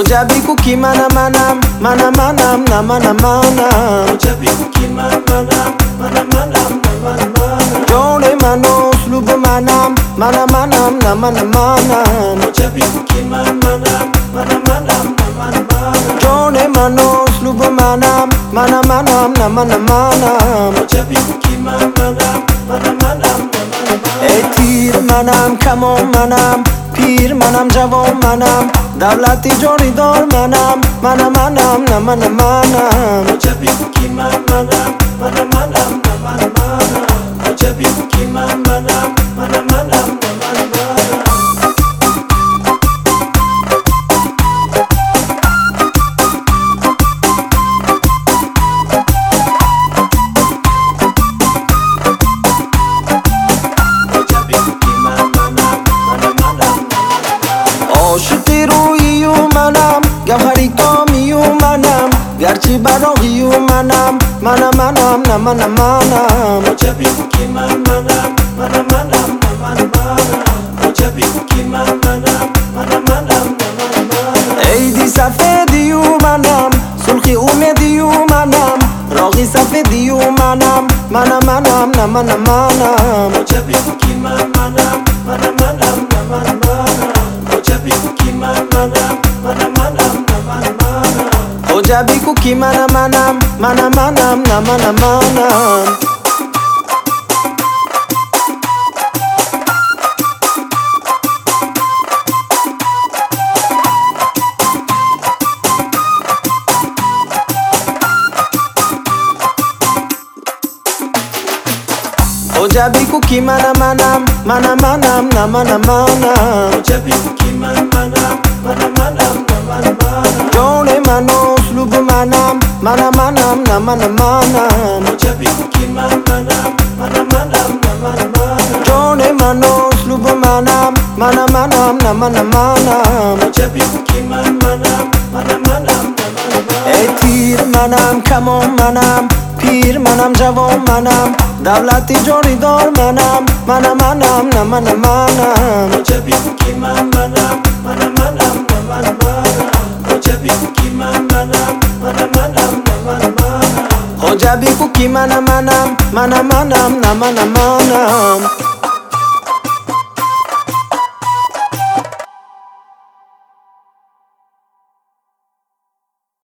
Ojabi kuki manam manam manam manam na manam manam Ojabi kuki manam manam manam na manam manam Jone manos lubu manam manam manam na manam manam Ojabi kuki manam manam manam na manam manam Jone manos lubu manam manam manam na manam manam Ojabi kuki manam manam manam na manam manam Ey tir manam kamon manam پیر منم جوان منم دولتی جوری دار منم منم منم نه منم منم Ojabi kuki manam manam manam na manam manam Ojabi kuki manam manam manam na manam manam عاشقی رویی و منم گوهری کامی و منم گرچه براغی و منم منم منم نه منم منم Ojabi kuki manam manam manam na manam manam Ojabi kuki manam manam manam na manam manam عیدی سفیدی و منم سرخی اومدی و منم راغی سفیدی و منم منم منم نه منم منم Ojabi kuki manam manam manam na manam manam Ojabi kuki manam manam manam na manam manam Ojabi kuki manam manam manam manam na manam manam Ojabi kuki manam manam manam manam na manam manam Ojabi kuki manam manam manam na manam manam Jone manos lubu manam manam manam na manam manam Ojabi kuki manam manam manam na manam manam Jone manos lubu manam manam manam na manam manam Ojabi kuki manam manam manam na manam manam Ey tir manam kamon manam پیر منم جوان منم دولتی جوری دار منم منم منم نه منم منم Ojabi kuki manam manam manam na manam manam Ojabi kuki manam manam manam na manam manam Ojabi kuki manam manam manam manam na manam manam